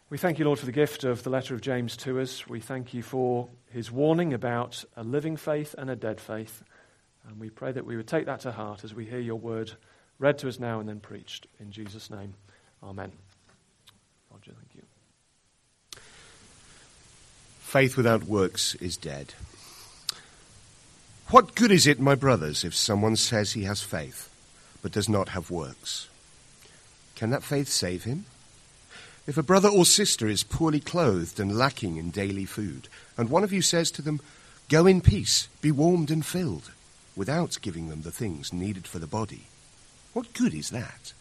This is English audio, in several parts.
We thank you, Lord, for the gift of the letter of James to us. We thank you for his warning about a living faith and a dead faith. And we pray that we would take that to heart as we hear your word read to us now and then preached. In Jesus' name, amen. Roger, thank you. Faith without works is dead. What good is it, my brothers, if someone says he has faith, but does not have works? Can that faith save him? If a brother or sister is poorly clothed and lacking in daily food, and one of you says to them, "Go in peace, be warmed and filled," without giving them the things needed for the body, what good is that?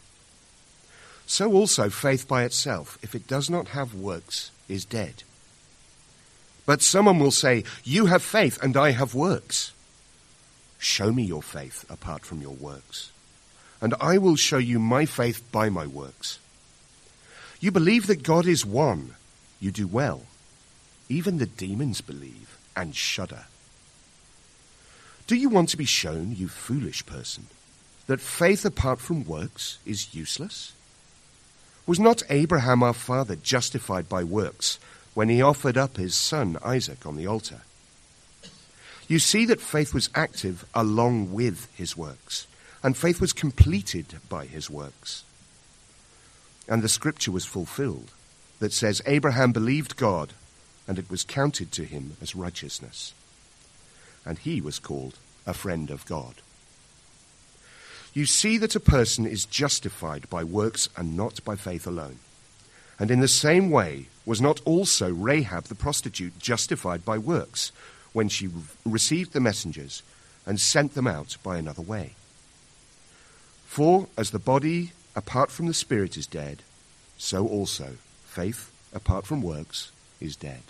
So also faith by itself, if it does not have works, is dead. But someone will say, "You have faith and I have works." Show me your faith apart from your works, and I will show you my faith by my works. You believe that God is one. You do well. Even the demons believe and shudder. Do you want to be shown, you foolish person, that faith apart from works is useless? Was not Abraham our father justified by works when he offered up his son Isaac on the altar? You see that faith was active along with his works, and faith was completed by his works. And the scripture was fulfilled that says, Abraham believed God, and it was counted to him as righteousness. And he was called a friend of God. You see that a person is justified by works and not by faith alone. And in the same way, was not also Rahab the prostitute justified by works when she received the messengers and sent them out by another way? For as the body apart from the spirit is dead, so also faith apart from works is dead.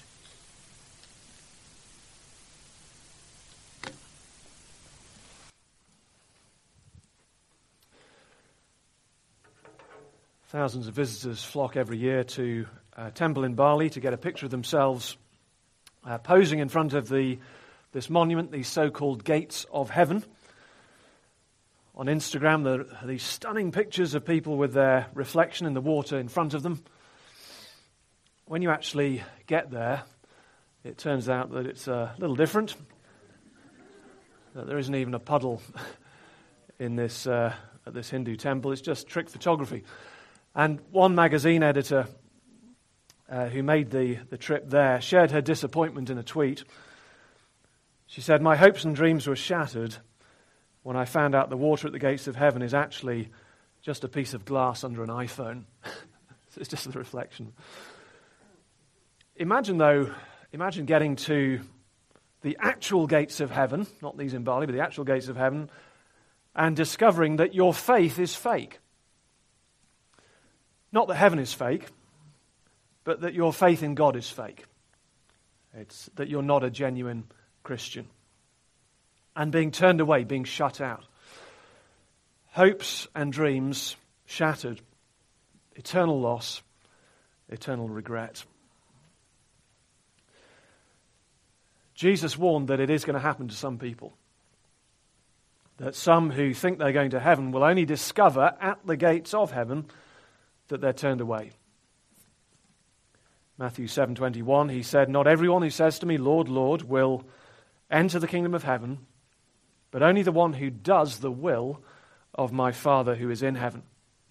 Thousands of visitors flock every year to a temple in Bali to get a picture of themselves posing in front of this monument, these so-called gates of heaven. On Instagram, there are these stunning pictures of people with their reflection in the water in front of them. When you actually get there, it turns out that it's a little different. That there isn't even a puddle in this at this Hindu temple. It's just trick photography. And one magazine editor who made the trip there shared her disappointment in a tweet. She said, "My hopes and dreams were shattered when I found out the water at the gates of heaven is actually just a piece of glass under an iPhone." So it's just the reflection. Imagine getting to the actual gates of heaven, not these in Bali, but the actual gates of heaven, and discovering that your faith is fake. Not that heaven is fake, but that your faith in God is fake. It's that you're not a genuine Christian. And being turned away, being shut out. Hopes and dreams shattered. Eternal loss, eternal regret. Jesus warned that it is going to happen to some people. That some who think they're going to heaven will only discover at the gates of heaven that they're turned away. Matthew 7:21, he said, "Not everyone who says to me, 'Lord, Lord,' will enter the kingdom of heaven, but only the one who does the will of my Father who is in heaven."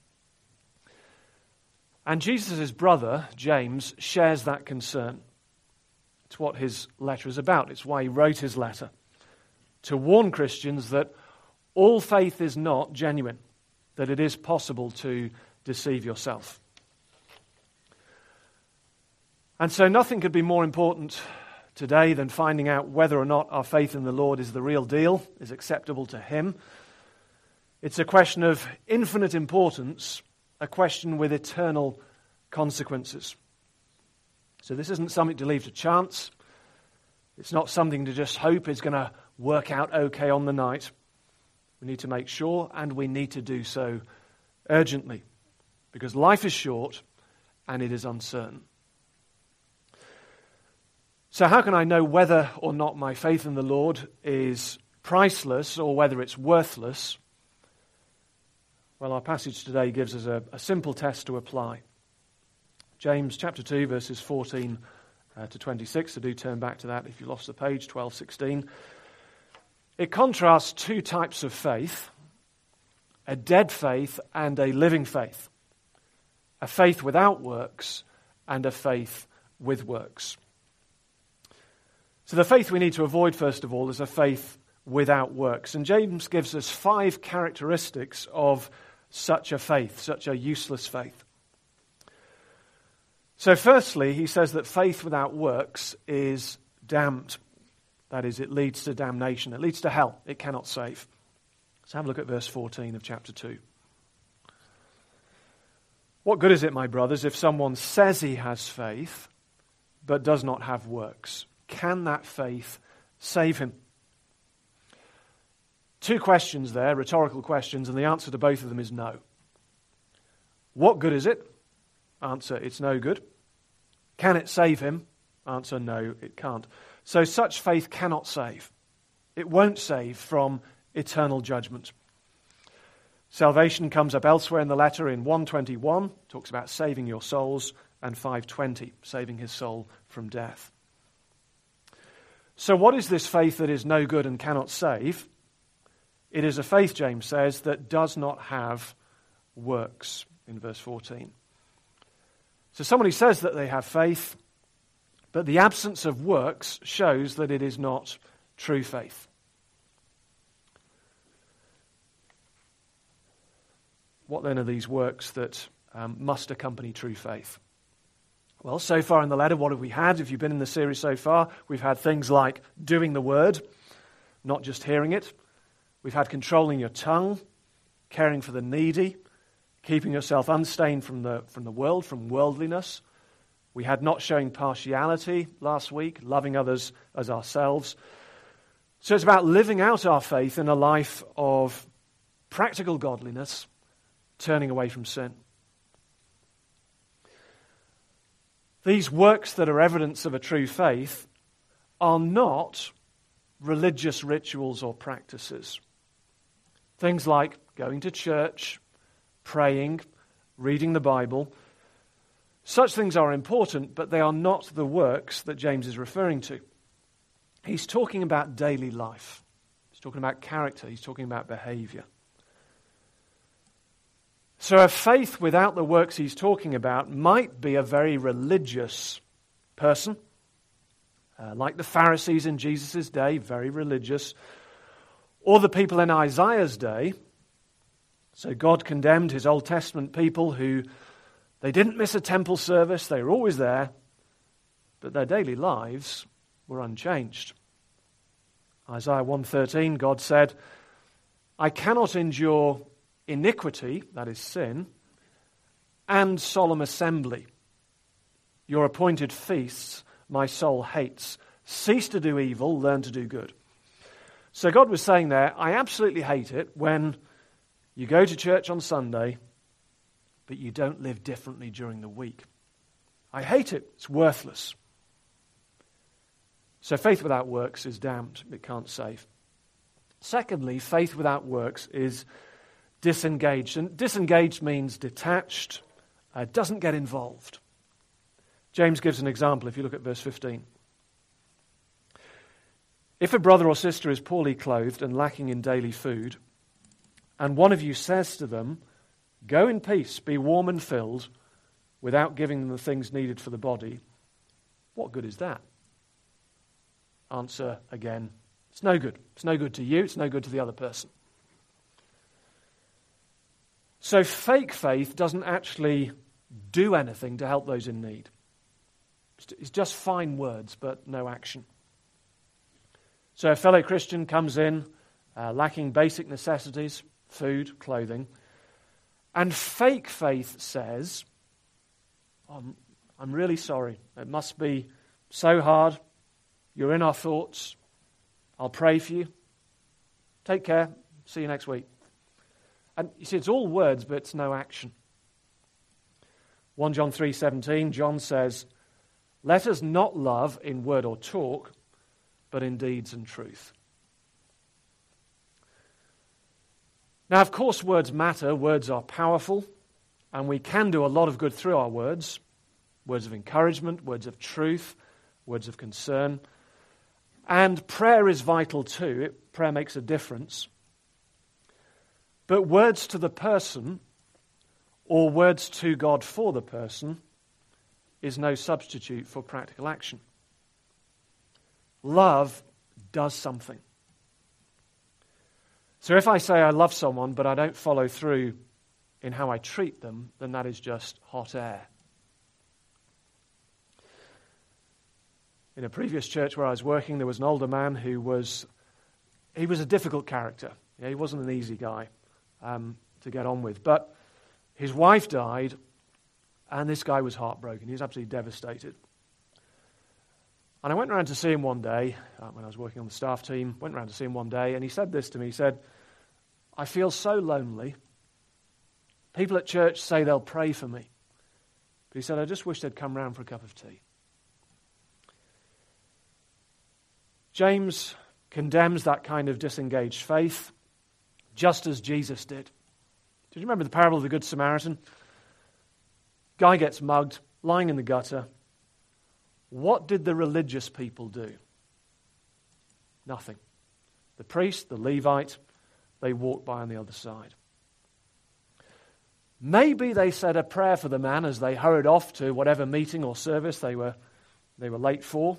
And Jesus' brother, James, shares that concern. It's what his letter is about. It's why he wrote his letter. To warn Christians that all faith is not genuine, that it is possible to deceive yourself. And so nothing could be more important today than finding out whether or not our faith in the Lord is the real deal, is acceptable to Him. It's a question of infinite importance, a question with eternal consequences. So this isn't something to leave to chance. It's not something to just hope is going to work out okay on the night. We need to make sure, and we need to do so urgently, because life is short and it is uncertain. So how can I know whether or not my faith in the Lord is priceless or whether it's worthless? Well, our passage today gives us a simple test to apply. James chapter 2, verses 14 to 26. So do turn back to that if you lost the page, 12:16. It contrasts two types of faith, a dead faith and a living faith, a faith without works and a faith with works. So the faith we need to avoid, first of all, is a faith without works. And James gives us 5 characteristics of such a faith, such a useless faith. So firstly, he says that faith without works is damned. That is, it leads to damnation. It leads to hell. It cannot save. Let's have a look at verse 14 of chapter 2. What good is it, my brothers, if someone says he has faith, but does not have works? Can that faith save him? 2 questions there, rhetorical questions, and the answer to both of them is no. What good is it? Answer, it's no good. Can it save him? Answer, no, it can't. So such faith cannot save. It won't save from eternal judgment. Salvation comes up elsewhere in the letter in 1:21, talks about saving your souls, and 5:20, saving his soul from death. So what is this faith that is no good and cannot save? It is a faith, James says, that does not have works, in verse 14. So somebody says that they have faith, but the absence of works shows that it is not true faith. What then are these works that must accompany true faith? Well, so far in the letter, what have we had? If you've been in the series so far, we've had things like doing the word, not just hearing it. We've had controlling your tongue, caring for the needy, keeping yourself unstained from the world, from worldliness. We had not showing partiality last week, loving others as ourselves. So it's about living out our faith in a life of practical godliness, turning away from sin. These works that are evidence of a true faith are not religious rituals or practices. Things like going to church, praying, reading the Bible. Such things are important, but they are not the works that James is referring to. He's talking about daily life. He's talking about character. He's talking about behavior. So a faith without the works he's talking about might be a very religious person, like the Pharisees in Jesus' day, very religious, or the people in Isaiah's day. So God condemned his Old Testament people who, they didn't miss a temple service, they were always there, but their daily lives were unchanged. Isaiah 1:13, God said, I cannot endure iniquity, that is sin, and solemn assembly. Your appointed feasts my soul hates. Cease to do evil, learn to do good. So God was saying there, I absolutely hate it when you go to church on Sunday, but you don't live differently during the week. I hate it. It's worthless. So faith without works is damned. It can't save. Secondly, faith without works is disengaged. And disengaged means detached, doesn't get involved. James gives an example if you look at verse 15. If a brother or sister is poorly clothed and lacking in daily food, and one of you says to them, go in peace, be warm and filled, without giving them the things needed for the body, what good is that? Answer again, it's no good. It's no good to you, it's no good to the other person. So fake faith doesn't actually do anything to help those in need. It's just fine words, but no action. So a fellow Christian comes in, lacking basic necessities, food, clothing, and fake faith says, I'm really sorry. It must be so hard. You're in our thoughts. I'll pray for you. Take care. See you next week. And you see, it's all words, but it's no action. 1 John 3:17, John says, let us not love in word or talk, but in deeds and truth. Now, of course, words matter. Words are powerful, and we can do a lot of good through our words. words of encouragement, words of truth, words of concern. And prayer is vital too. Prayer makes a difference. But words to the person or words to God for the person is no substitute for practical action. Love does something. So if I say I love someone but I don't follow through in how I treat them, then that is just hot air. In a previous church where I was working, there was an older man who was a difficult character. Yeah, he wasn't an easy guy to get on with. But his wife died, and this guy was heartbroken. He was absolutely devastated. And I went around to see him one day, when I was working on the staff team, went around to see him one day, and he said this to me. He said, "I feel so lonely. People at church say they'll pray for me. But," he said, "I just wish they'd come round for a cup of tea." James condemns that kind of disengaged faith, just as Jesus did. Do you remember the parable of the Good Samaritan? Guy gets mugged, lying in the gutter. What did the religious people do? Nothing. The priest, the Levite, they walked by on the other side. Maybe they said a prayer for the man as they hurried off to whatever meeting or service they were late for.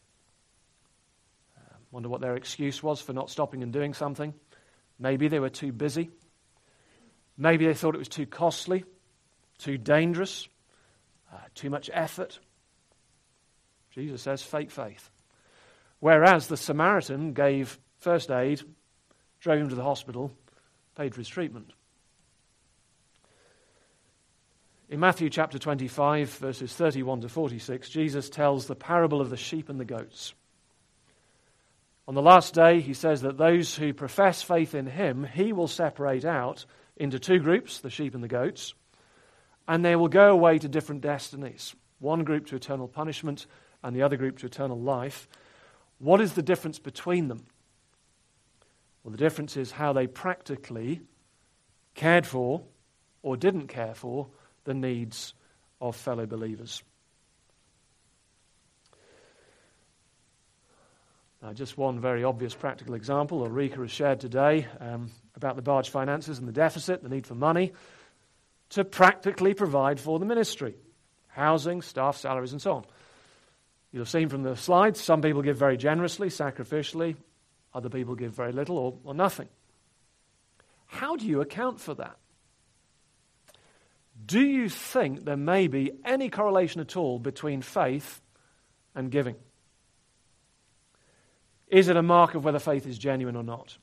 Wonder what their excuse was for not stopping and doing something. Maybe they were too busy. Maybe they thought it was too costly, too dangerous, too much effort. Jesus says fake faith. Whereas the Samaritan gave first aid, drove him to the hospital, paid for his treatment. In Matthew chapter 25, verses 31 to 46, Jesus tells the parable of the sheep and the goats. On the last day, he says that those who profess faith in him, he will separate out into two groups, the sheep and the goats, and they will go away to different destinies. One group to eternal punishment and the other group to eternal life. What is the difference between them? Well, the difference is how they practically cared for or didn't care for the needs of fellow believers. Now, just one very obvious practical example Ulrika has shared today about the barge finances and the deficit, the need for money to practically provide for the ministry, housing, staff salaries, and so on. You'll have seen from the slides, some people give very generously, sacrificially, other people give very little or nothing. How do you account for that? Do you think there may be any correlation at all between faith and giving? Is it a mark of whether faith is genuine or not?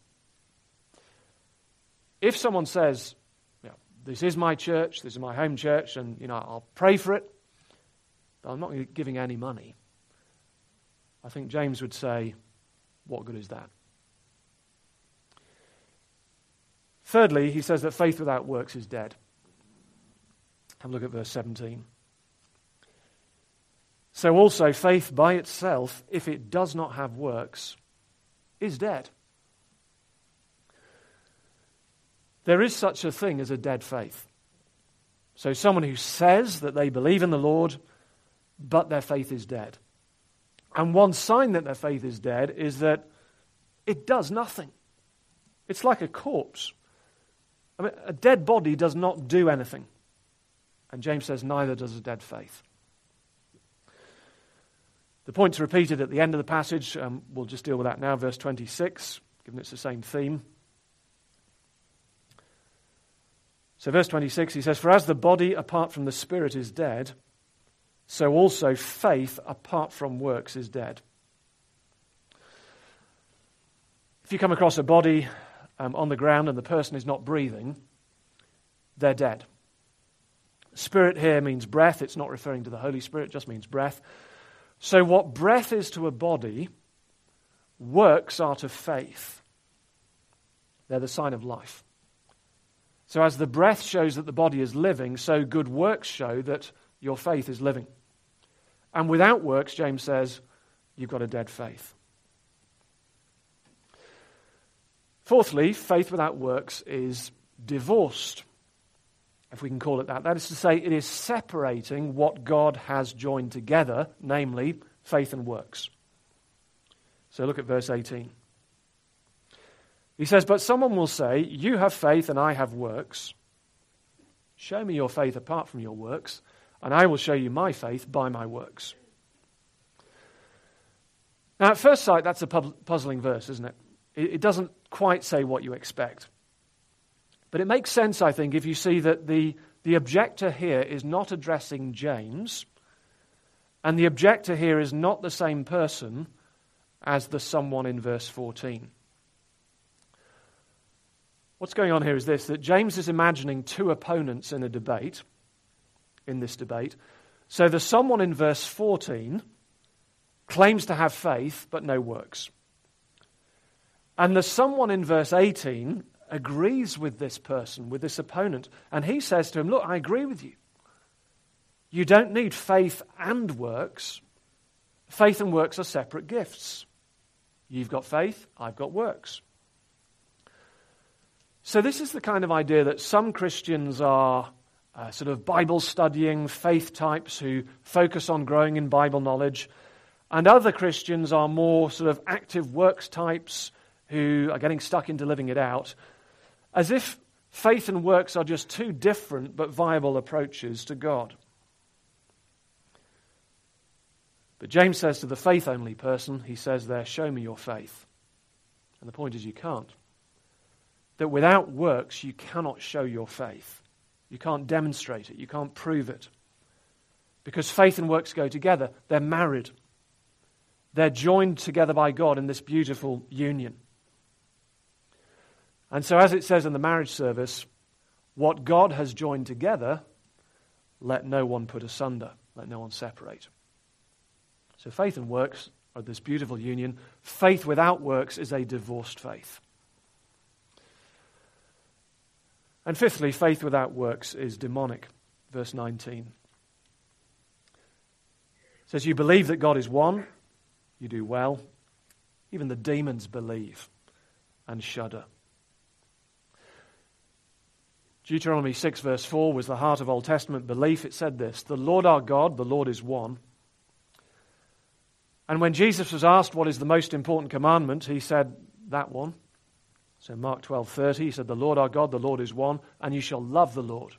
If someone says, this is my church, this is my home church, and I'll pray for it, but I'm not giving any money, I think James would say, what good is that? Thirdly, he says that faith without works is dead. Have a look at verse 17. So also faith by itself, if it does not have works, is dead. There is such a thing as a dead faith. So someone who says that they believe in the Lord, but their faith is dead. And one sign that their faith is dead is that it does nothing. It's like a corpse. I mean, a dead body does not do anything. And James says neither does a dead faith. The point's repeated at the end of the passage. We'll just deal with that now, verse 26, given it's the same theme. So verse 26, he says, "For as the body apart from the spirit is dead, so also faith apart from works is dead." If you come across a body on the ground and the person is not breathing, they're dead. Spirit here means breath. It's not referring to the Holy Spirit, it just means breath. So what breath is to a body, works are to faith. They're the sign of life. So as the breath shows that the body is living, so good works show that your faith is living. And without works, James says, you've got a dead faith. Fourthly, faith without works is divorced. if we can call it that. That is to say, it is separating what God has joined together, namely faith and works. So look at verse 18. He says, "But someone will say, 'You have faith and I have works. Show me your faith apart from your works, and I will show you my faith by my works.'" Now, at first sight, that's a puzzling verse, isn't it? It doesn't quite say what you expect. But it makes sense, I think, if you see that the objector here is not addressing James, and the objector here is not the same person as the someone in verse 14. What's going on here is this, that James is imagining two opponents in this debate. So the someone in verse 14 claims to have faith but no works. And the someone in verse 18 agrees with this person, with this opponent, and he says to him, "Look, I agree with you. You don't need faith and works. Faith and works are separate gifts. You've got faith, I've got works." So this is the kind of idea that some Christians are sort of Bible studying faith types who focus on growing in Bible knowledge, and other Christians are more sort of active works types who are getting stuck into living it out, as if faith and works are just two different but viable approaches to God. But James says to the faith-only person, he says there, "Show me your faith." And the point is you can't. That without works you cannot show your faith. You can't demonstrate it. You can't prove it. Because faith and works go together. They're married. They're joined together by God in this beautiful union. And so as it says in the marriage service, what God has joined together, let no one put asunder. Let no one separate. So faith and works are this beautiful union. Faith without works is a divorced faith. And fifthly, faith without works is demonic. Verse 19. It says, "You believe that God is one. You do well. Even the demons believe and shudder." Deuteronomy 6 verse 4 was the heart of Old Testament belief. It said this, "The Lord our God, the Lord is one." And when Jesus was asked what is the most important commandment, he said that one. So Mark 12:30, he said, "The Lord our God, the Lord is one, and you shall love the Lord."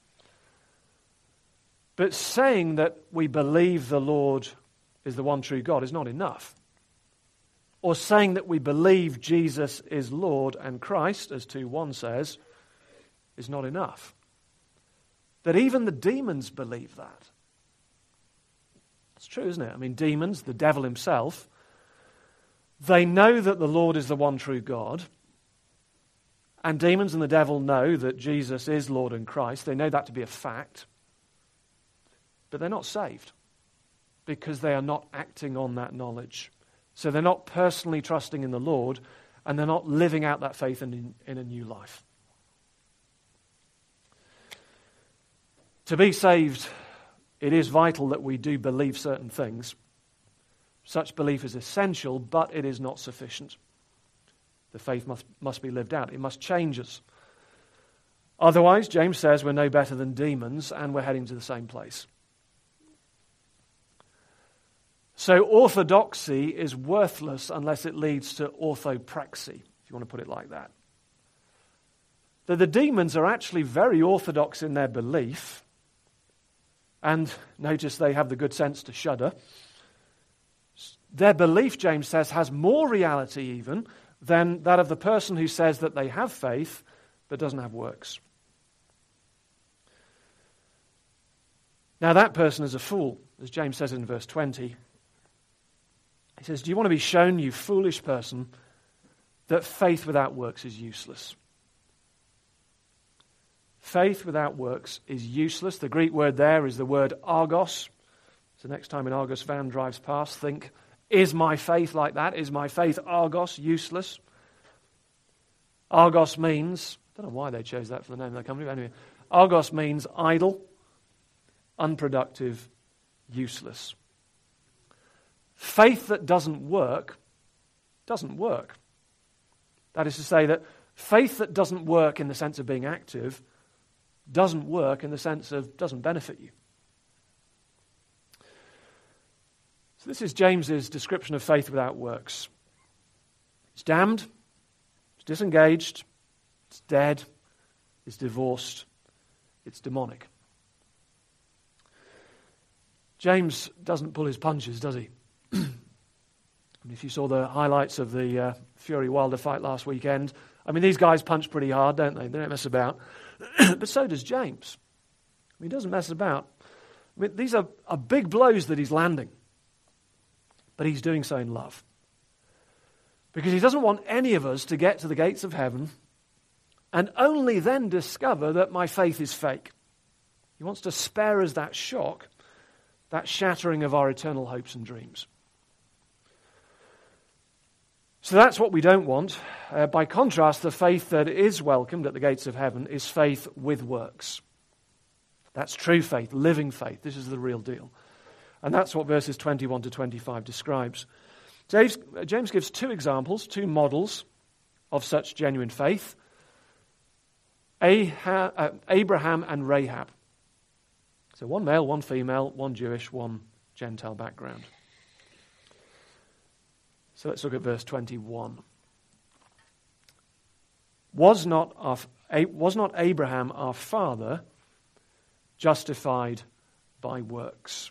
But saying that we believe the Lord is the one true God is not enough. Or saying that we believe Jesus is Lord and Christ, as 2:1 says, is not enough. That even the demons believe that. It's true, isn't it? I mean, demons, the devil himself, they know that the Lord is the one true God. And demons and the devil know that Jesus is Lord and Christ. They know that to be a fact. But they're not saved because they are not acting on that knowledge. So they're not personally trusting in the Lord, and they're not living out that faith in a new life. To be saved, it is vital that we do believe certain things. Such belief is essential, but it is not sufficient. The faith must be lived out. It must change us. Otherwise, James says we're no better than demons and we're heading to the same place. So orthodoxy is worthless unless it leads to orthopraxy, if you want to put it like that. That the demons are actually very orthodox in their belief, and notice they have the good sense to shudder. Their belief, James says, has more reality even than that of the person who says that they have faith but doesn't have works. Now that person is a fool, as James says in verse 20. He says, "Do you want to be shown, you foolish person, that faith without works is useless?" Faith without works is useless. The Greek word there is the word argos. So next time an Argos van drives past, think, is my faith like that? Is my faith argos, useless? Argos means, I don't know why they chose that for the name of their company, but anyway, argos means idle, unproductive, useless. Faith that doesn't work, doesn't work. That is to say that faith that doesn't work in the sense of being active doesn't work in the sense of doesn't benefit you. So this is James's description of faith without works. It's damned, it's disengaged, it's dead, it's divorced, it's demonic. James doesn't pull his punches, does he? And if you saw the highlights of the Fury Wilder fight last weekend, I mean, these guys punch pretty hard, don't they? They don't mess about. But so does James. I mean, he doesn't mess about. I mean, these are big blows that he's landing. But he's doing so in love. Because he doesn't want any of us to get to the gates of heaven and only then discover that my faith is fake. He wants to spare us that shock, that shattering of our eternal hopes and dreams. So that's what we don't want. By contrast, the faith that is welcomed at the gates of heaven is faith with works. That's true faith, living faith. This is the real deal. And that's what verses 21 to 25 describes. James gives two examples, two models of such genuine faith. Abraham and Rahab. So one male, one female, one Jewish, one Gentile background. So let's look at verse 21. Was not Abraham our father justified by works?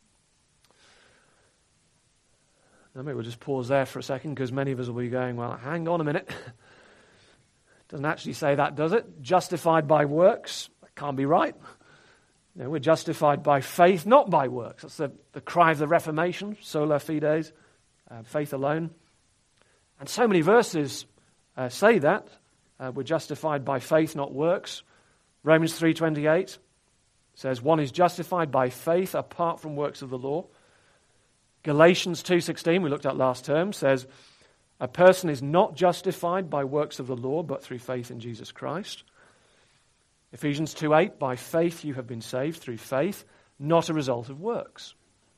Now maybe we'll just pause there for a second because many of us will be going, well, hang on a minute. It doesn't actually say that, does it? Justified by works? That can't be right. No, we're justified by faith, not by works. That's the cry of the Reformation, sola fides. Faith alone. And so many verses say that. We're justified by faith, not works. Romans 3:28 says one is justified by faith apart from works of the law. Galatians 2:16, we looked at last term, says a person is not justified by works of the law, but through faith in Jesus Christ. Ephesians 2:8, by faith you have been saved through faith, not a result of works.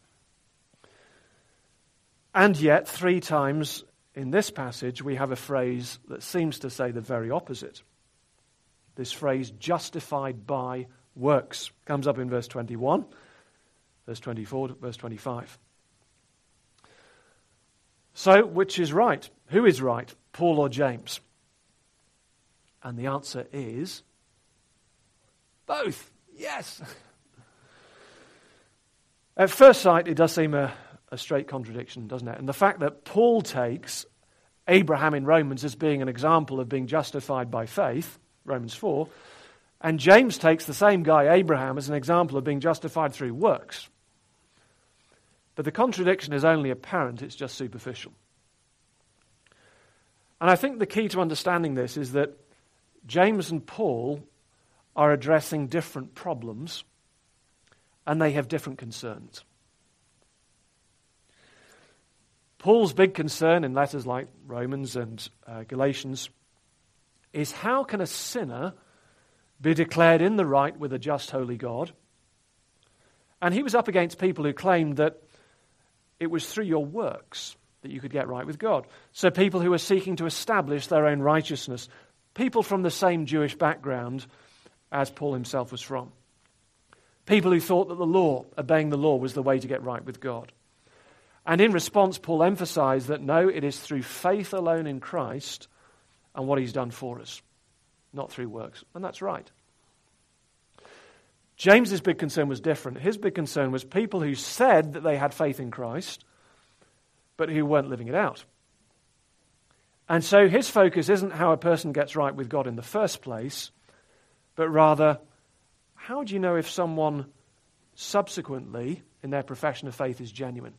And yet, 3 times in this passage, we have a phrase that seems to say the very opposite. This phrase, justified by works, comes up in verse 21, verse 24, verse 25. So, which is right? Who is right, Paul or James? And the answer is both. Yes. At first sight, it does seem a straight contradiction, doesn't it? And the fact that Paul takes Abraham in Romans as being an example of being justified by faith, Romans 4, and James takes the same guy, Abraham, as an example of being justified through works. But the contradiction is only apparent, it's just superficial. And I think the key to understanding this is that James and Paul are addressing different problems, and they have different concerns. Paul's big concern in letters like Romans and Galatians is how can a sinner be declared in the right with a just, holy God? And he was up against people who claimed that it was through your works that you could get right with God. So people who were seeking to establish their own righteousness, people from the same Jewish background as Paul himself was from. People who thought that the law, obeying the law, was the way to get right with God. And in response, Paul emphasized that no, it is through faith alone in Christ and what he's done for us, not through works. And that's right. James's big concern was different. His big concern was people who said that they had faith in Christ, but who weren't living it out. And so his focus isn't how a person gets right with God in the first place, but rather, how do you know if someone subsequently in their profession of faith is genuine?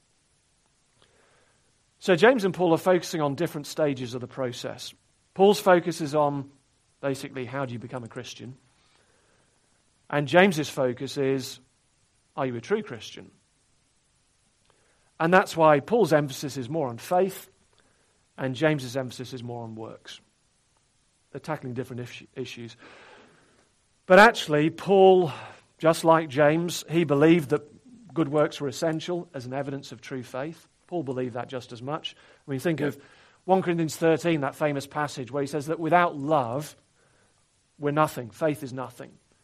So James and Paul are focusing on different stages of the process. Paul's focus is on basically how do you become a Christian? And James's focus is, are you a true Christian? And that's why Paul's emphasis is more on faith and James's emphasis is more on works. They're tackling different issues. But actually, Paul, just like James, he believed that good works were essential as an evidence of true faith. Paul believed that just as much. I mean, think of 1 Corinthians 13, that famous passage where he says that without love, we're nothing. Faith is nothing.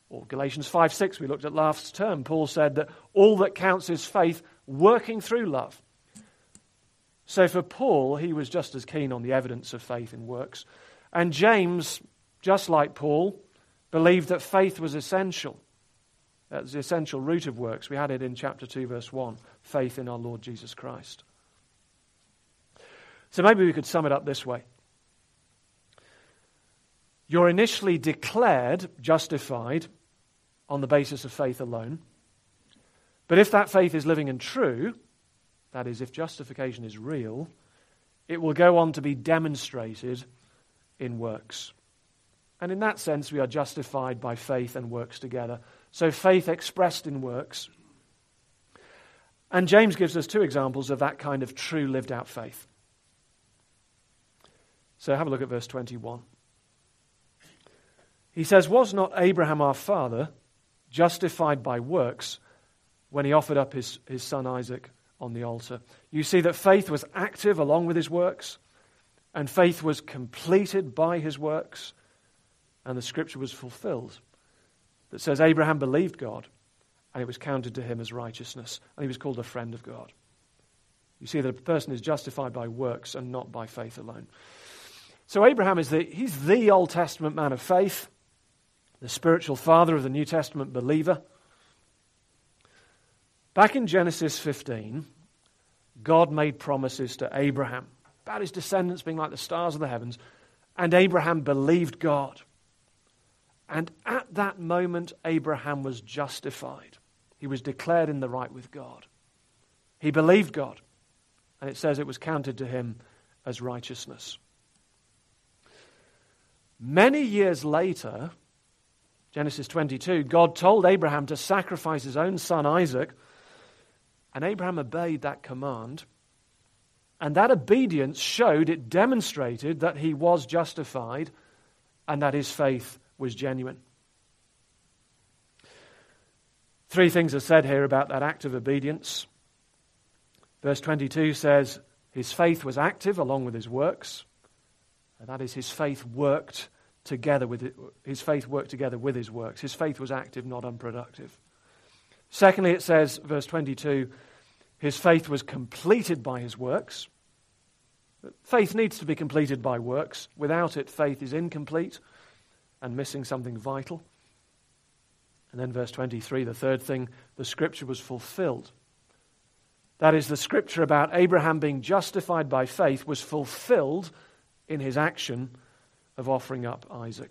Or Galatians 5:6 we looked at last term. Paul said that all that counts is faith working through love. So for Paul, he was just as keen on the evidence of faith in works. And James, just like Paul, believed that faith was essential. That's the essential root of works. We had it in chapter 2, verse 1, faith in our Lord Jesus Christ. So maybe we could sum it up this way. You're initially declared justified on the basis of faith alone. But if that faith is living and true, that is, if justification is real, it will go on to be demonstrated in works. And in that sense, we are justified by faith and works together. So faith expressed in works. And James gives us two examples of that kind of true lived out faith. So have a look at verse 21. He says, "Was not Abraham our father justified by works when he offered up his son Isaac on the altar?" You see that faith was active along with his works, and faith was completed by his works, and the scripture was fulfilled that says Abraham believed God, and it was counted to him as righteousness, and he was called a friend of God. You see that a person is justified by works and not by faith alone. So Abraham he's the Old Testament man of faith, the spiritual father of the New Testament believer. Back in Genesis 15, God made promises to Abraham about his descendants being like the stars of the heavens, and Abraham believed God. And at that moment, Abraham was justified. He was declared in the right with God. He believed God, and it says it was counted to him as righteousness. Many years later, Genesis 22, God told Abraham to sacrifice his own son Isaac, and Abraham obeyed that command. And that obedience it demonstrated that he was justified and that his faith was genuine. Three things are said here about that act of obedience. Verse 22 says his faith was active along with his works. And that is, his faith worked together with his works. His faith was active, not unproductive. Secondly, it says, verse 22, his faith was completed by his works. Faith needs to be completed by works. Without it, faith is incomplete and missing something vital. And then verse 23, the third thing, the scripture was fulfilled. That is, the scripture about Abraham being justified by faith was fulfilled in his action of offering up Isaac.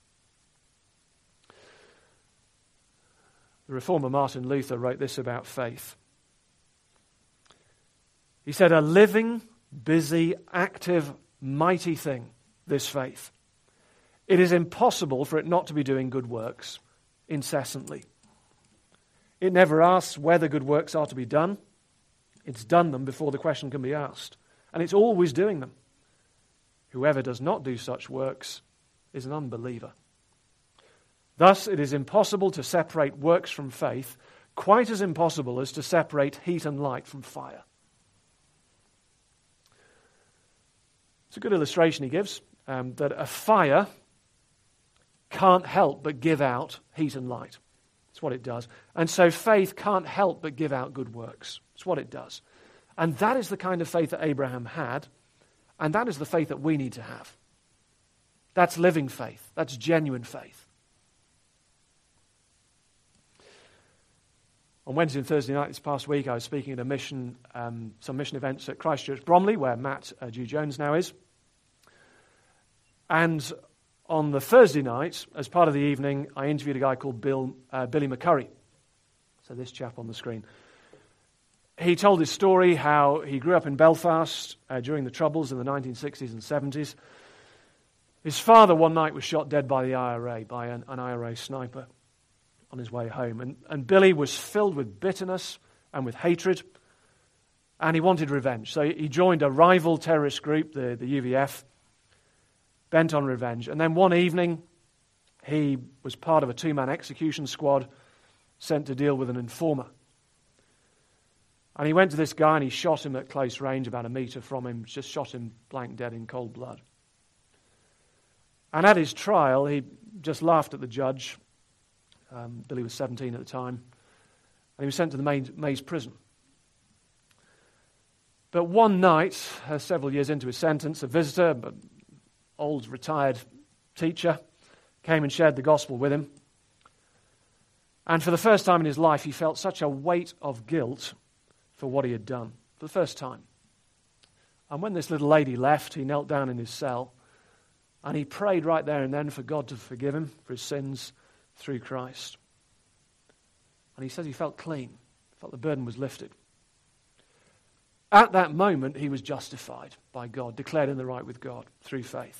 The reformer Martin Luther wrote this about faith. He said, "A living, busy, active, mighty thing, this faith. It is impossible for it not to be doing good works incessantly. It never asks whether good works are to be done. It's done them before the question can be asked. And it's always doing them. Whoever does not do such works is an unbeliever. Thus, it is impossible to separate works from faith, quite as impossible as to separate heat and light from fire." It's a good illustration he gives, that a fire can't help but give out heat and light. It's what it does. And so faith can't help but give out good works. It's what it does. And that is the kind of faith that Abraham had, and that is the faith that we need to have. That's living faith. That's genuine faith. On Wednesday and Thursday night this past week, I was speaking at some mission events at Christchurch Bromley, where Matt Dew Jones now is. And on the Thursday night, as part of the evening, I interviewed a guy called Billy McCurry. So this chap on the screen. He told his story, how he grew up in Belfast during the Troubles in the 1960s and 70s. His father one night was shot dead by the IRA, by an IRA sniper on his way home. And Billy was filled with bitterness and with hatred, and he wanted revenge. So he joined a rival terrorist group, the UVF, bent on revenge. And then one evening, he was part of a 2-man execution squad sent to deal with an informer. And he went to this guy and he shot him at close range, about a metre from him, just shot him blank dead in cold blood. And at his trial, he just laughed at the judge Billy was 17 at the time. And he was sent to the Maze prison. But one night, several years into his sentence, a visitor, an old retired teacher, came and shared the gospel with him. And for the first time in his life, he felt such a weight of guilt for what he had done. For the first time. And when this little lady left, he knelt down in his cell and he prayed right there and then for God to forgive him for his sins through Christ. And he says he felt clean, felt the burden was lifted. At that moment, he was justified by God, declared in the right with God through faith.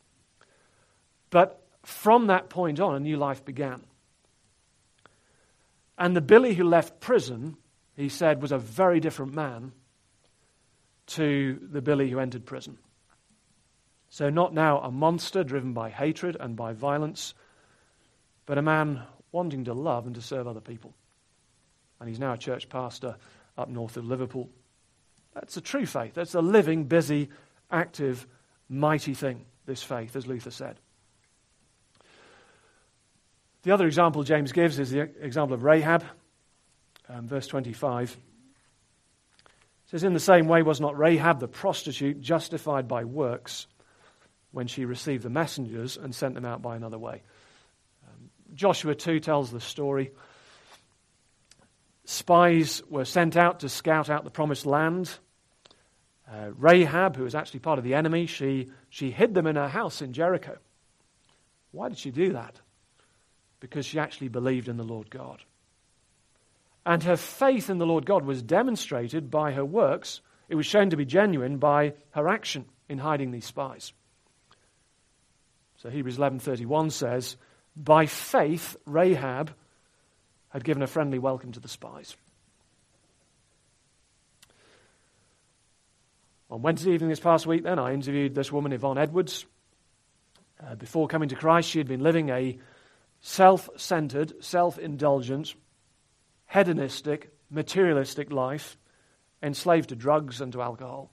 But from that point on, a new life began. And the Billy who left prison, he said, was a very different man to the Billy who entered prison. So not now a monster driven by hatred and by violence, but a man wanting to love and to serve other people. And he's now a church pastor up north of Liverpool. That's a true faith. That's a living, busy, active, mighty thing, this faith, as Luther said. The other example James gives is the example of Rahab, verse 25. It says, "In the same way was not Rahab the prostitute justified by works when she received the messengers and sent them out by another way?" Joshua 2 tells the story. Spies were sent out to scout out the promised land. Rahab, who was actually part of the enemy, she hid them in her house in Jericho. Why did she do that? Because she actually believed in the Lord God. And her faith in the Lord God was demonstrated by her works. It was shown to be genuine by her action in hiding these spies. So Hebrews 11:31 says, "By faith Rahab had given a friendly welcome to the spies." On Wednesday evening this past week then, I interviewed this woman, Yvonne Edwards. Before coming to Christ, she had been living a self-centered, self-indulgent, hedonistic, materialistic life, enslaved to drugs and to alcohol.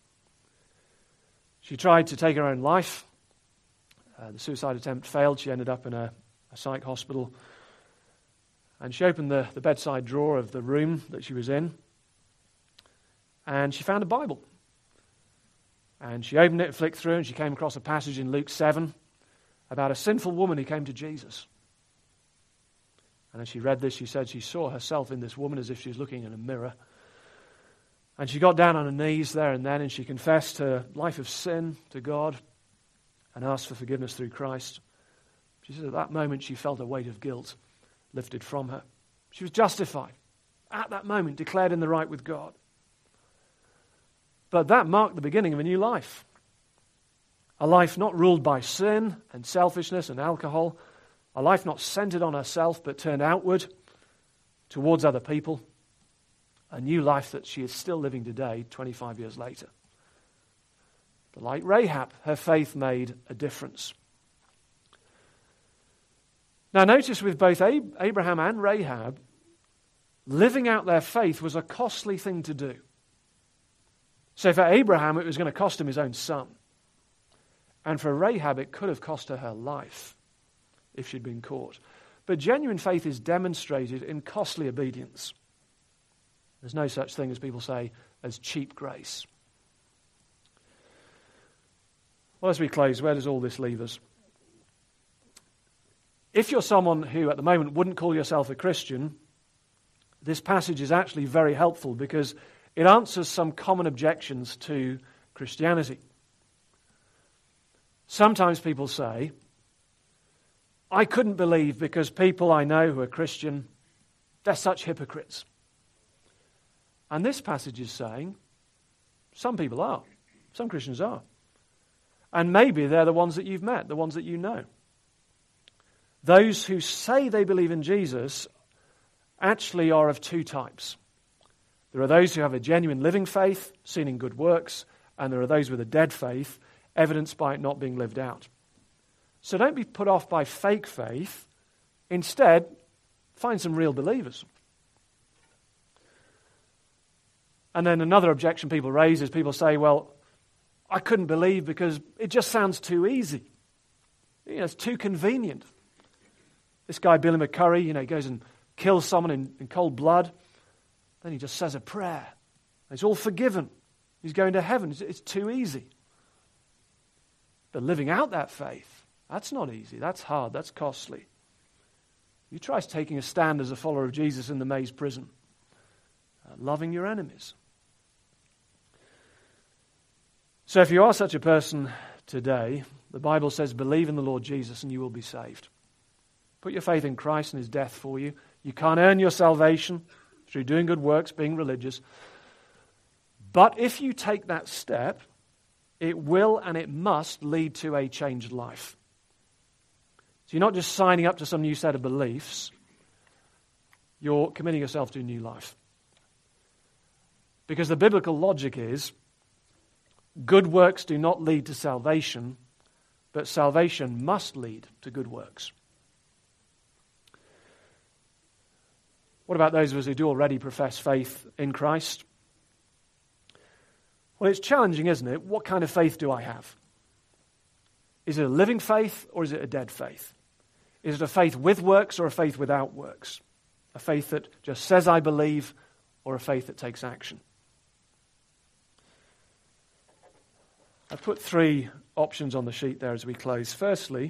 She tried to take her own life. The suicide attempt failed. She ended up in a psych hospital. And she opened the bedside drawer of the room that she was in, and she found a Bible. And she opened it, flicked through, and she came across a passage in Luke 7 about a sinful woman who came to Jesus. And as she read this, she said she saw herself in this woman as if she was looking in a mirror. And she got down on her knees there and then, and she confessed her life of sin to God and asked for forgiveness through Christ. She said at that moment she felt a weight of guilt lifted from her. She was justified at that moment, declared in the right with God. But that marked the beginning of a new life. A life not ruled by sin and selfishness and alcohol. A life not centered on herself but turned outward towards other people. A new life that she is still living today, 25 years later. But like Rahab, her faith made a difference. Now notice with both Abraham and Rahab, living out their faith was a costly thing to do. So for Abraham, it was going to cost him his own son. And for Rahab, it could have cost her life if she'd been caught. But genuine faith is demonstrated in costly obedience. There's no such thing, as people say, as cheap grace. Well, as we close, where does all this leave us? If you're someone who at the moment wouldn't call yourself a Christian, this passage is actually very helpful because it answers some common objections to Christianity. Sometimes people say, I couldn't believe because people I know who are Christian, they're such hypocrites. And this passage is saying, some people are. Some Christians are. And maybe they're the ones that you've met, the ones that you know. Those who say they believe in Jesus actually are of two types. There are those who have a genuine living faith, seen in good works, and there are those with a dead faith, evidenced by it not being lived out. So don't be put off by fake faith. Instead, find some real believers. And then another objection people raise is people say, well, I couldn't believe because it just sounds too easy. It's too convenient. This guy, Billy McCurry, he goes and kills someone in cold blood. Then he just says a prayer. It's all forgiven. He's going to heaven. It's too easy. But living out that faith, that's not easy. That's hard. That's costly. You try taking a stand as a follower of Jesus in the Maze prison. Loving your enemies. So if you are such a person today, the Bible says, believe in the Lord Jesus and you will be saved. Put your faith in Christ and his death for you. You can't earn your salvation through doing good works, being religious. But if you take that step, it will and it must lead to a changed life. So you're not just signing up to some new set of beliefs. You're committing yourself to a new life. Because the biblical logic is, good works do not lead to salvation, but salvation must lead to good works. What about those of us who do already profess faith in Christ? Well, it's challenging, isn't it? What kind of faith do I have? Is it a living faith or is it a dead faith? Is it a faith with works or a faith without works? A faith that just says I believe or a faith that takes action? I've put 3 options on the sheet there as we close. Firstly,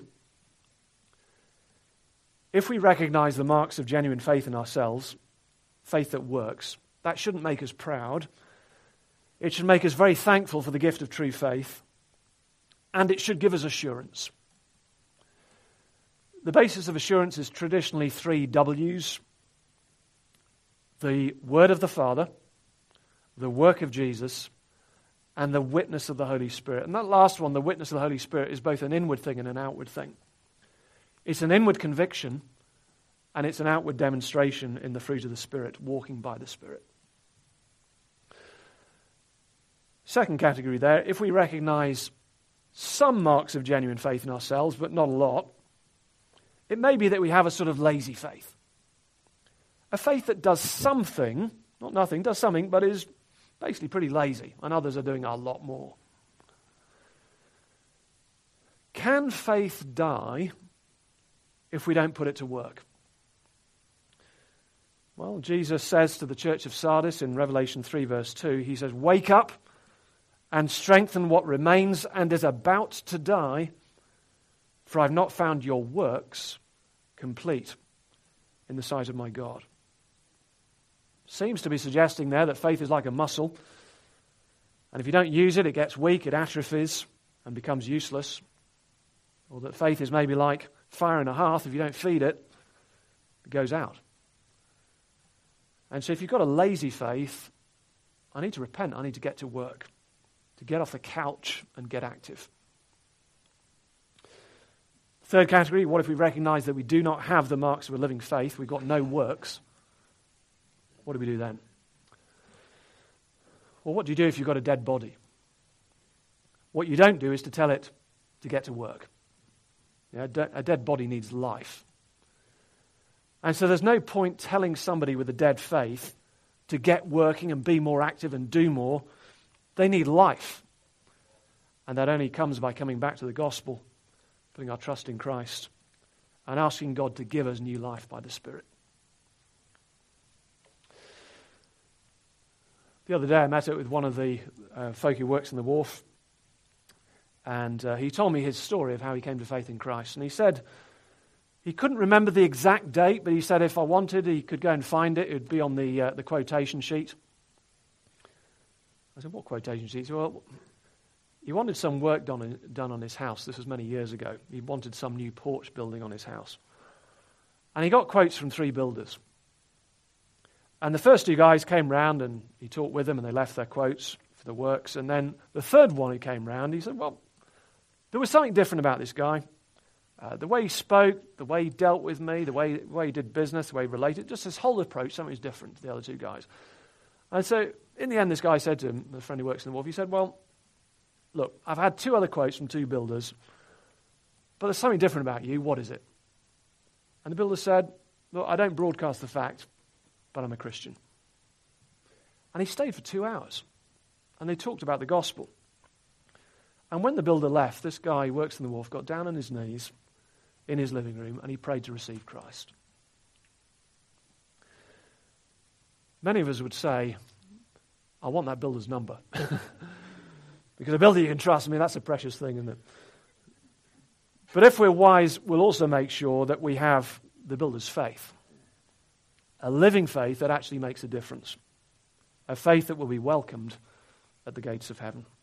if we recognize the marks of genuine faith in ourselves, faith that works, that shouldn't make us proud. It should make us very thankful for the gift of true faith, and it should give us assurance. The basis of assurance is traditionally 3 W's. The word of the Father, the work of Jesus, and the witness of the Holy Spirit. And that last one, the witness of the Holy Spirit, is both an inward thing and an outward thing. It's an inward conviction, and it's an outward demonstration in the fruit of the Spirit, walking by the Spirit. Second category there, if we recognize some marks of genuine faith in ourselves, but not a lot, it may be that we have a sort of lazy faith. A faith that does something, not nothing, does something, but is basically pretty lazy, and others are doing a lot more. Can faith die if we don't put it to work? Well, Jesus says to the church of Sardis in Revelation 3 verse 2, he says, "Wake up and strengthen what remains and is about to die, for I've not found your works complete in the sight of my God." Seems to be suggesting there that faith is like a muscle, and if you don't use it, it gets weak, it atrophies and becomes useless. Or that faith is maybe like fire in a hearth, if you don't feed it, it goes out. And so if you've got a lazy faith, I need to repent, I need to get to work, to get off the couch and get active. Third category, what if we recognize that we do not have the marks of a living faith, we've got no works? What do we do then? Well, what do you do if you've got a dead body? What you don't do is to tell it to get to work. A dead body needs life. And so there's no point telling somebody with a dead faith to get working and be more active and do more. They need life. And that only comes by coming back to the gospel, putting our trust in Christ, and asking God to give us new life by the Spirit. The other day I met up with one of the folk who works in the wharf, and he told me his story of how he came to faith in Christ. And he said he couldn't remember the exact date, but he said if I wanted, he could go and find it. It would be on the quotation sheet. I said, what quotation sheet? He said, well, he wanted some work done on his house. This was many years ago. He wanted some new porch building on his house. And he got quotes from 3 builders. And the first 2 guys came round and he talked with them and they left their quotes for the works. And then the third one who came round, he said, well, there was something different about this guy. The way he spoke, the way he dealt with me, the way he did business, the way he related, just his whole approach, something was different to the other 2 guys. And so in the end, this guy said to him, the friend who works in the wharf, he said, well, look, I've had 2 other quotes from 2 builders, but there's something different about you. What is it? And the builder said, look, I don't broadcast the fact, but I'm a Christian. And he stayed for 2 hours. And they talked about the gospel. And when the builder left, this guy who works in the wharf got down on his knees in his living room and he prayed to receive Christ. Many of us would say, I want that builder's number. Because a builder you can trust, that's a precious thing, isn't it? But if we're wise, we'll also make sure that we have the builder's faith. A living faith that actually makes a difference. A faith that will be welcomed at the gates of heaven.